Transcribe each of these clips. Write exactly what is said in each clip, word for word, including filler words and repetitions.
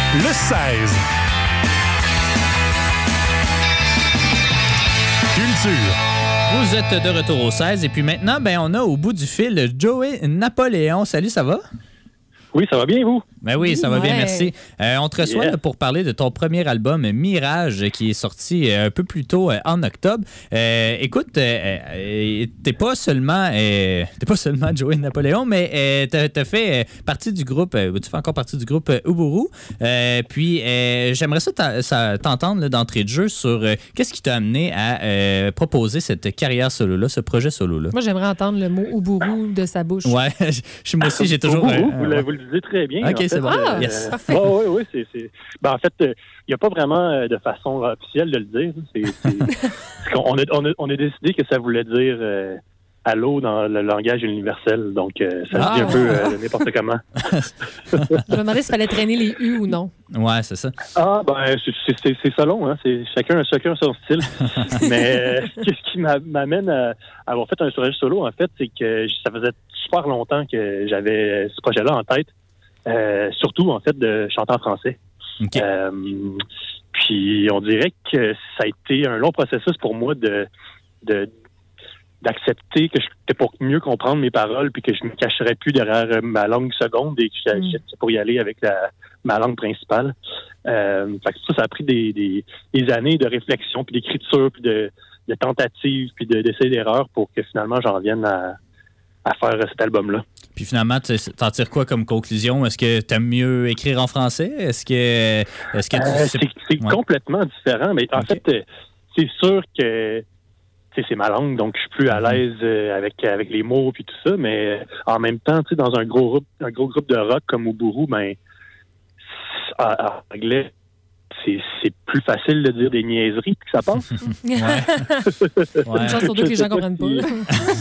le seize. Culture. Vous êtes de retour au seize et puis maintenant, ben, on a au bout du fil Joey Napoléon. Salut, ça va? Oui, ça va bien, vous? Ben oui, ça va Ouais. bien, merci. Euh, on te reçoit Yeah. là, pour parler de ton premier album, Mirage, qui est sorti euh, un peu plus tôt euh, en octobre. Euh, écoute, euh, euh, t'es pas seulement euh, t'es pas seulement Joey Napoléon, mais euh, t'as, t'as fait euh, partie du groupe, euh, tu fais encore partie du groupe euh, Uburu. Euh, puis euh, j'aimerais ça, t'a- ça t'entendre là, d'entrée de jeu sur euh, qu'est-ce qui t'a amené à euh, proposer cette carrière solo-là, ce projet solo-là. Moi, j'aimerais entendre le mot Uburu de sa bouche. Ouais, je- moi aussi, j'ai toujours... Vous, euh, vous, vous, le, ouais. vous le disiez très bien. Ok, en fait. c'est bon. Ah, Yes. parfait. Oui, oui, oui. C'est, c'est... Ben, en fait, il n'y a pas vraiment euh, de façon officielle de le dire. C'est, c'est... c'est qu'on- on, a, on, a, on a décidé que ça voulait dire euh, allô dans le langage universel. Donc, euh, ça Ah. se dit un peu euh, n'importe comment. Je me demandais s'il fallait traîner les U ou non. Ouais, c'est ça. Ah, ben, c'est, c'est, c'est, c'est selon. Hein? C'est, chacun, chacun son style. Mais euh, qu'est-ce qui m'a- m'amène à, à avoir fait un projet solo, en fait, c'est que ça faisait super longtemps que j'avais ce projet-là en tête. Euh, surtout, en fait, de chanter en français. OK. Euh, puis, on dirait que ça a été un long processus pour moi de, de d'accepter que je que pour mieux comprendre mes paroles puis que je me cacherais plus derrière ma langue seconde et que j'agissais Mm. pour y aller avec la, ma langue principale. Euh, fait que ça, ça a pris des, des, des années de réflexion puis d'écriture puis de, de tentatives puis de, d'essais d'erreurs pour que finalement j'en vienne à, à faire cet album-là. Puis finalement, tu t'en tires quoi comme conclusion? Est-ce que tu aimes mieux écrire en français? Est-ce que, est-ce que tu... Euh, c'est c'est Ouais. complètement différent, mais en Ok. fait, euh, c'est sûr que tu sais, c'est ma langue, donc je suis plus à l'aise euh, avec avec les mots puis tout ça, mais euh, en même temps, tu sais, dans un gros groupe, un gros groupe de rock comme Uburu, ben en, en anglais, c'est c'est plus facile de dire des niaiseries puis que ça passe. Ouais. Ouais. Une chance sur deux que les gens comprennent pas. là.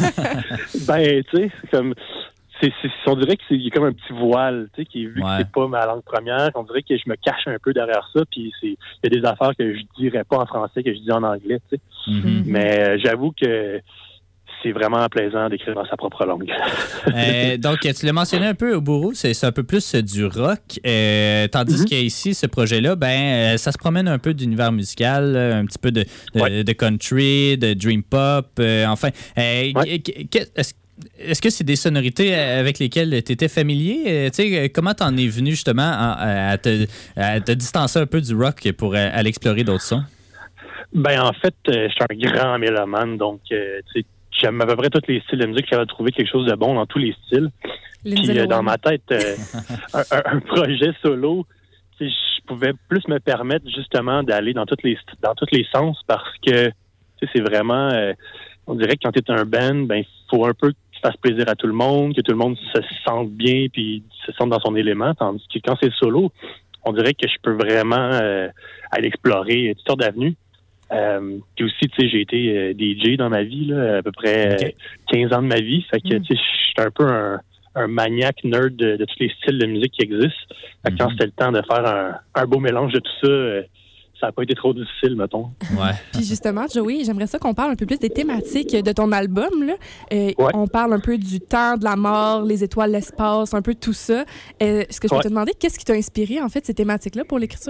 Ben, tu sais, c'est comme c'est, c'est, on dirait que c'est il y a comme un petit voile, tu sais, qui est vu Ouais. que c'est pas ma langue première, on dirait que je me cache un peu derrière ça, puis c'est il y a des affaires que je dirais pas en français que je dis en anglais, tu sais. Mhm. Mais euh, j'avoue que c'est vraiment plaisant d'écrire dans sa propre langue. Euh, donc, tu l'as mentionné un peu, Uburu, c'est, c'est un peu plus euh, du rock. Euh, tandis Mm-hmm. qu'ici, ce projet-là, ben, euh, ça se promène un peu d'univers musical, euh, un petit peu de, de, Ouais. de country, de dream pop. euh, enfin, euh, Ouais. qu- qu- est-ce, est-ce que c'est des sonorités avec lesquelles tu étais familier? Euh, tu sais, comment t'en es venu justement à, à te, à te distancer un peu du rock pour euh, aller explorer d'autres sons? Ben en fait, euh, je suis un grand mélomane, donc euh, tu sais, j'aime à peu près tous les styles de musique. J'avais trouvé quelque chose de bon dans tous les styles. Lindsay Puis euh, Lohan. dans ma tête, euh, un, un- un projet solo, tu sais, je pouvais plus me permettre justement d'aller dans tous les st- dans tous les sens parce que tu sais, c'est vraiment, euh, on dirait que quand tu es un band, ben il faut un peu que tu fasses plaisir à tout le monde, que tout le monde se sente bien puis se sente dans son élément, tandis que quand c'est solo, on dirait que je peux vraiment euh, aller explorer toutes sortes d'avenues. Euh, puis aussi, tu sais, j'ai été euh, D J dans ma vie, là, à peu près Ok. euh, quinze ans de ma vie. Fait que, Mm. tu sais, je suis un peu un, un maniaque nerd de, de tous les styles de musique qui existent. Fait que quand Mhm. c'était le temps de faire un, un beau mélange de tout ça, euh, ça n'a pas été trop difficile, mettons. Ouais. Puis justement, Joey, j'aimerais ça qu'on parle un peu plus des thématiques de ton album. Là. Euh, Ouais. On parle un peu du temps, de la mort, les étoiles, l'espace, un peu tout ça. Euh, Est-ce que je peux Ouais. te demander qu'est-ce qui t'a inspiré, en fait, ces thématiques-là pour l'écriture?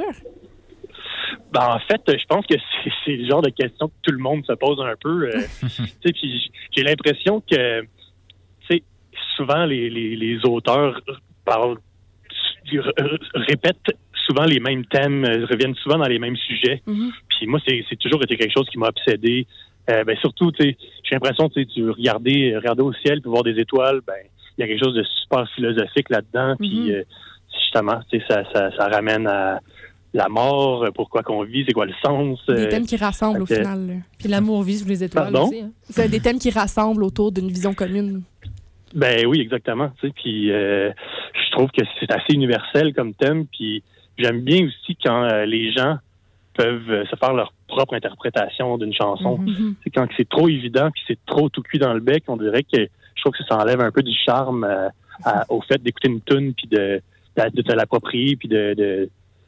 Ben, en fait, je pense que c'est, c'est le genre de question que tout le monde se pose un peu. euh, tu sais, puis j'ai l'impression que, tu sais, souvent les, les, les auteurs parlent, r- répètent souvent les mêmes thèmes, euh, reviennent souvent dans les mêmes sujets. Mhm. Puis moi, c'est, c'est toujours été quelque chose qui m'a obsédé. Euh, ben surtout, tu sais, j'ai l'impression, tu sais, tu regarder, regarder au ciel puis voir des étoiles, ben il y a quelque chose de super philosophique là-dedans. Puis Mhm. euh, justement, tu sais, ça, ça, ça ramène à la mort, euh, pourquoi qu'on vit, c'est quoi le sens. Des euh, thèmes qui rassemblent au fait que- final. là. Puis l'amour vit sous les étoiles Pardon? aussi. Hein. C'est des thèmes qui rassemblent autour d'une vision commune. Ben oui, exactement. Tu sais, puis euh, je trouve que c'est assez universel comme thème. Puis j'aime bien aussi quand euh, les gens peuvent euh, se faire leur propre interprétation d'une chanson. Mhm. Mhm. C'est quand c'est trop évident puis c'est trop tout cuit dans le bec, on dirait que je trouve que ça enlève un peu du charme euh, à- au fait d'écouter une tune puis de, de, de te l'approprier puis de, de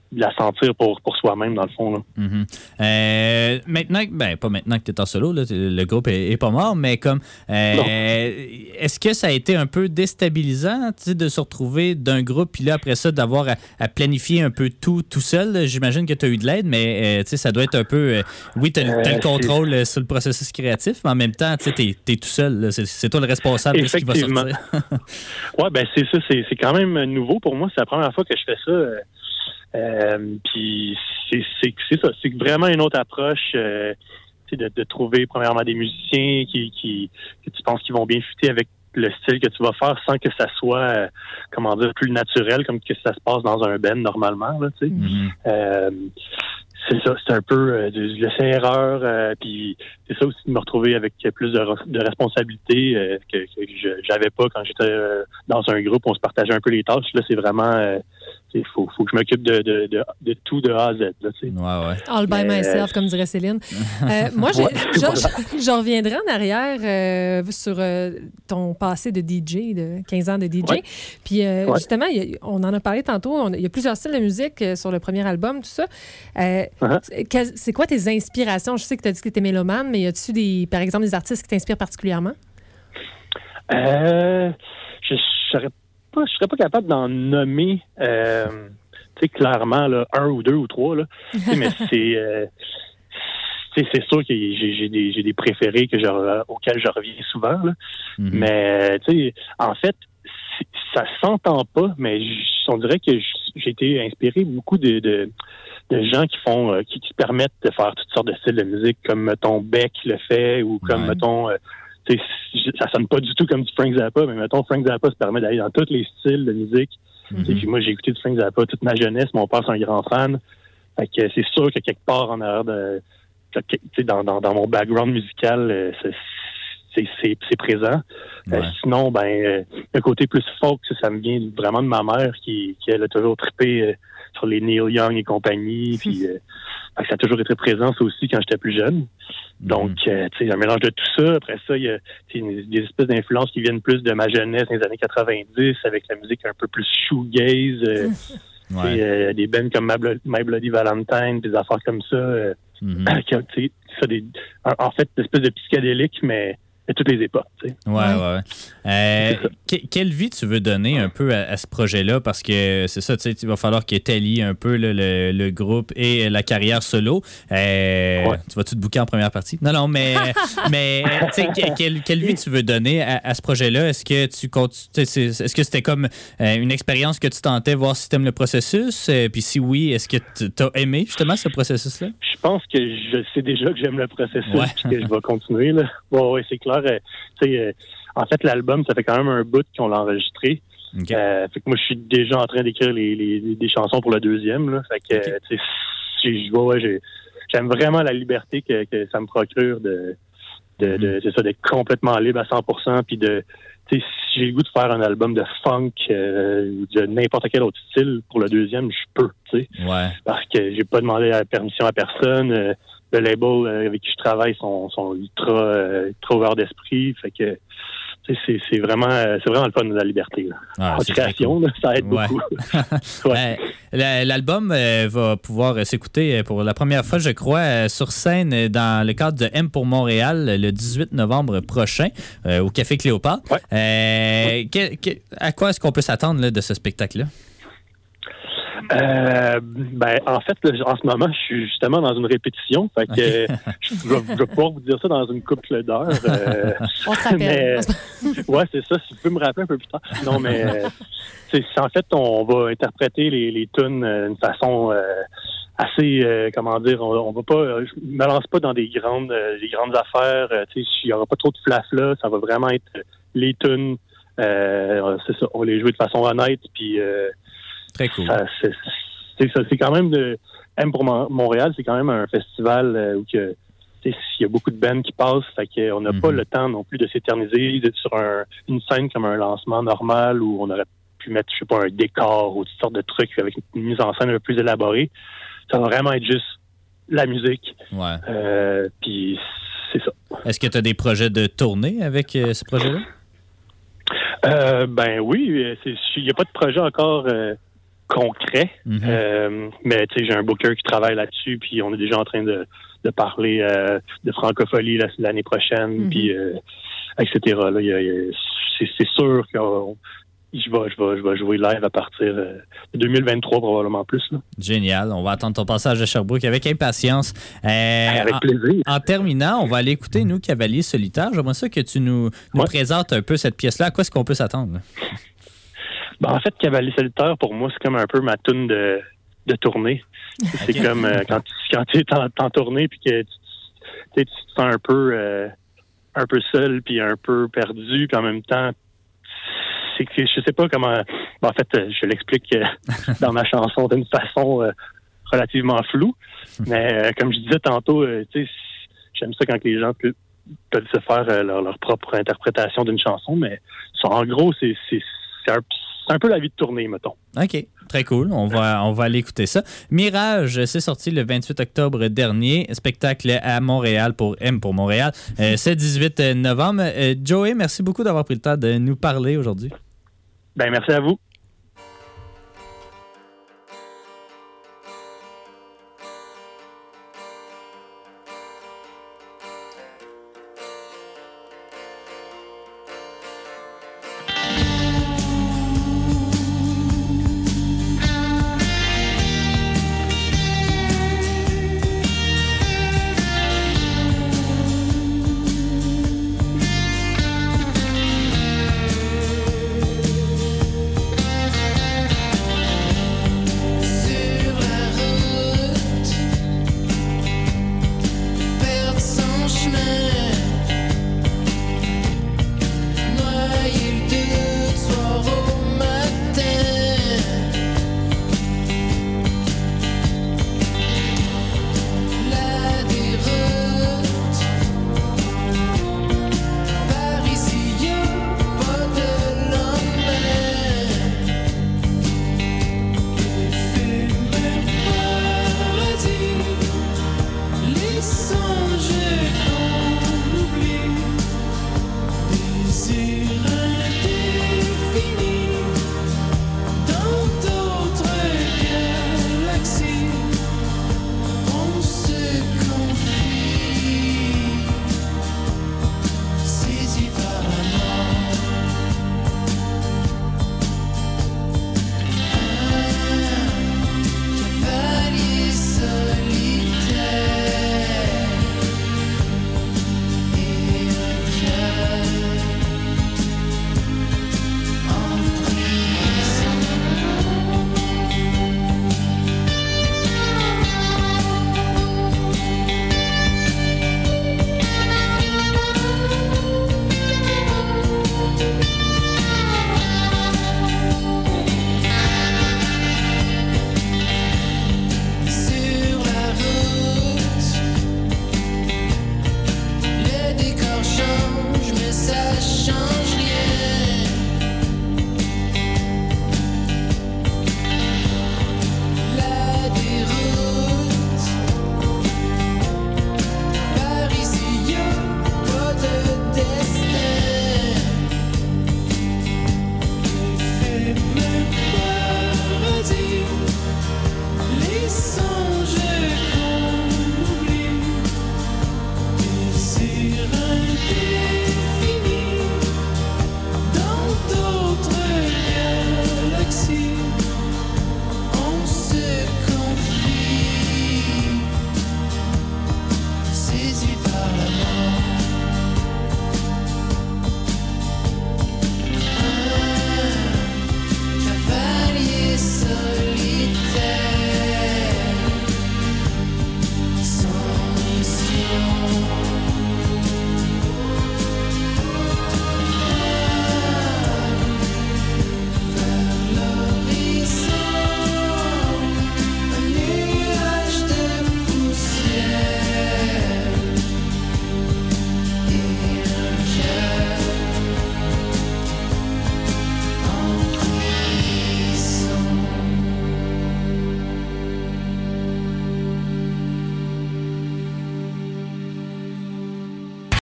de la sentir pour, pour soi-même, dans le fond. Là. Mm-hmm. Euh, maintenant, ben pas maintenant que tu es en solo, là, le groupe est, est pas mort, mais comme euh, est-ce que ça a été un peu déstabilisant de se retrouver d'un groupe, puis là, après ça, d'avoir à, à planifier un peu tout tout seul? J'imagine que tu as eu de l'aide, mais euh, ça doit être un peu... Euh, oui, tu as euh, le contrôle c'est... sur le processus créatif, mais en même temps, tu es tout seul. C'est, c'est toi le responsable de ce qui va sortir. Oui, ben c'est ça. C'est, c'est quand même nouveau pour moi. C'est la première fois que je fais ça. Euh, Euh, puis c'est, c'est, c'est ça, c'est vraiment une autre approche euh, de, de trouver premièrement des musiciens qui, qui que tu penses qu'ils vont bien fitter avec le style que tu vas faire sans que ça soit euh, comment dire plus naturel comme que ça se passe dans un band normalement là, tu sais. Mm-hmm. Euh, c'est ça, c'est un peu euh, du laisser-erreur, euh, puis c'est ça aussi de me retrouver avec plus de, de responsabilités euh, que, que je, j'avais pas quand j'étais euh, dans un groupe, on se partageait un peu les tâches. Là, c'est vraiment, euh, il faut, faut que je m'occupe de, de, de, de tout de A à Z. Là, tu sais. Ouais, ouais. All by Mais, myself, euh, comme dirait Céline. Euh, moi, j'ai, ouais, je, voilà. je, je reviendrai en arrière euh, sur euh, ton passé de D J, de quinze ans de D J. Ouais. Puis euh, ouais. justement, y a, on en a parlé tantôt, on, il y a plusieurs styles de musique euh, sur le premier album, tout ça. Euh, Uh-huh. c'est, c'est quoi tes inspirations? Je sais que tu as dit que tu étais mélomane, mais y a-tu, des, par exemple, des artistes qui t'inspirent particulièrement? Euh, je ne serais pas, je serais pas capable d'en nommer euh, tu sais, clairement là, un ou deux ou trois. Là. Mais c'est, euh, c'est, c'est sûr que j'ai, j'ai, des, j'ai des préférés que je, auxquels je reviens souvent. Là. Mm-hmm. Mais tu sais, en fait, ça s'entend pas, mais on dirait que j'ai été inspiré beaucoup de, de, de gens qui font, euh, qui, qui permettent de faire toutes sortes de styles de musique, comme mettons Beck le fait, ou comme ouais. mettons, euh, ça sonne pas du tout comme du Frank Zappa, mais mettons Frank Zappa se permet d'aller dans tous les styles de musique. Mm-hmm. Et puis moi j'ai écouté du Frank Zappa toute ma jeunesse, mon père c'est un grand fan. Fait que c'est sûr que quelque part en arrière de, dans, dans, dans mon background musical, c'est C'est, c'est, c'est présent. Ouais. Euh, sinon, ben, euh, le côté plus folk, ça, ça me vient vraiment de ma mère qui, qui elle a toujours trippé euh, sur les Neil Young et compagnie. Puis, euh, ça a toujours été présent, ça aussi, quand j'étais plus jeune. Donc, mm-hmm. euh, tu sais, un mélange de tout ça. Après ça, il y a une, des espèces d'influences qui viennent plus de ma jeunesse dans les années quatre-vingt-dix, avec la musique un peu plus shoegaze. Euh, ouais. euh, des bands comme My Bloody Valentine, des affaires comme ça. Euh, mm-hmm. qui, ça des, en, en fait, une espèce de psychédélique, mais de toutes les époques. Tu sais. Ouais, ouais. ouais. Euh, que, quelle vie tu veux donner un peu à, à ce projet-là? Parce que c'est ça, tu sais, il va falloir que tu allies un peu là, le, le groupe et la carrière solo. Euh, ouais. Tu vas-tu te booker en première partie? Non, non, mais, mais tu sais, quelle, quelle vie tu veux donner à, à ce projet-là? Est-ce que tu comptes, est-ce que c'était comme euh, une expérience que tu tentais, voir si tu aimes le processus? Euh, puis si oui, est-ce que tu as aimé justement ce processus-là? Je pense que je sais déjà que j'aime le processus et ouais. que je vais continuer. Là. Bon, ouais, c'est clair. Euh, euh, en fait, l'album, ça fait quand même un bout qu'on l'a enregistré. Okay. Euh, fait que moi, je suis déjà en train d'écrire les, les, les, des chansons pour le deuxième. Là. Fait que, okay. euh, je vois, ouais, j'ai, j'aime vraiment la liberté que, que ça me procure de, de, mm-hmm. de c'est ça, d'être complètement libre à cent pour cent. Puis de, si j'ai le goût de faire un album de funk euh, ou de n'importe quel autre style pour le deuxième, je peux, tu sais. Ouais. Parce que j'ai pas demandé la permission à personne. Euh, le label euh, avec qui je travaille sont, sont ultra, euh, ultra ouverts d'esprit. Fait que c'est, c'est, vraiment, euh, c'est vraiment le fun de la liberté. Là. Ah, en création, cool. là, ça aide ouais. beaucoup. ouais. euh, l'album euh, va pouvoir s'écouter pour la première fois, je crois, euh, sur scène dans le cadre de M pour Montréal le dix-huit novembre prochain euh, au Café Cléopâtre. Ouais. Euh, que, que, à quoi est-ce qu'on peut s'attendre là, de ce spectacle-là? Euh, ben, en fait, là, en ce moment, je suis justement dans une répétition. Fait que okay. euh, je, je, vais, je vais pouvoir vous dire ça dans une couple d'heures. Euh, On se rappelle. Mais, ouais, c'est ça. Si vous pouvez me rappeler un peu plus tard. Non, mais euh, c'est, c'est, en fait, on va interpréter les, les tunes d'une façon euh, assez, euh, comment dire, on, on va pas, euh, je me lance pas dans des grandes, euh, des grandes affaires. Euh, tu sais, il y aura pas trop de flafla. Ça va vraiment être les tunes. Euh, c'est ça. On va les jouer de façon honnête. Puis euh, très cool. Ça, c'est, c'est, ça, c'est quand même de M pour Montréal, c'est quand même un festival euh, où que, il y a beaucoup de bands qui passent, fait qu'on n'a mm-hmm. pas le temps non plus de s'éterniser d'être sur un, une scène comme un lancement normal où on aurait pu mettre, je sais pas, un décor ou toutes sortes de trucs avec une mise en scène un peu plus élaborée. Ça va vraiment être juste la musique. Ouais. Euh, puis c'est ça. Est-ce que tu as des projets de tournée avec euh, ce projet-là? Euh, ben oui, il n'y a pas de projet encore euh, concret. Mm-hmm. Euh, mais tu sais, j'ai un booker qui travaille là-dessus, puis on est déjà en train de, de parler euh, de francophonie la, l'année prochaine, Mm-hmm. puis euh, et cetera. Là, y a, y a, c'est, c'est sûr que je vais, je vais, je vais jouer live à partir euh, de deux mille vingt-trois, probablement plus. Là. Génial. On va attendre ton passage à Sherbrooke avec impatience. Euh, Avec en, plaisir. en terminant, on va aller écouter, nous, Cavalier Solitaire. J'aimerais ça que tu nous, nous Ouais. présentes un peu cette pièce-là. À quoi est-ce qu'on peut s'attendre? Ben, en fait, Cavalier Solitaire, pour moi, c'est comme un peu ma toune de, de tournée. C'est Ok. comme euh, quand, tu- quand tu es en, en tournée puis que tu, tu, sais, tu te sens un peu, euh, un peu seul puis un peu perdu, puis en même temps, c'est que je sais pas comment... Ben, en fait, euh, je l'explique euh, dans ma chanson d'une façon euh, relativement floue, mais euh, comme je disais tantôt, euh, tu sais, j'aime ça quand les gens peuvent, peuvent se faire euh, leur, leur propre interprétation d'une chanson, mais ça, en gros, c'est, c'est, c'est, un, c'est un peu la vie de tournée, mettons. OK. Très cool. On va, on va aller écouter ça. Mirage, c'est sorti le vingt-huit octobre dernier. Spectacle à Montréal pour M pour Montréal. Euh, c'est dix-huit novembre. Euh, Joey, merci beaucoup d'avoir pris le temps de nous parler aujourd'hui. Ben merci à vous.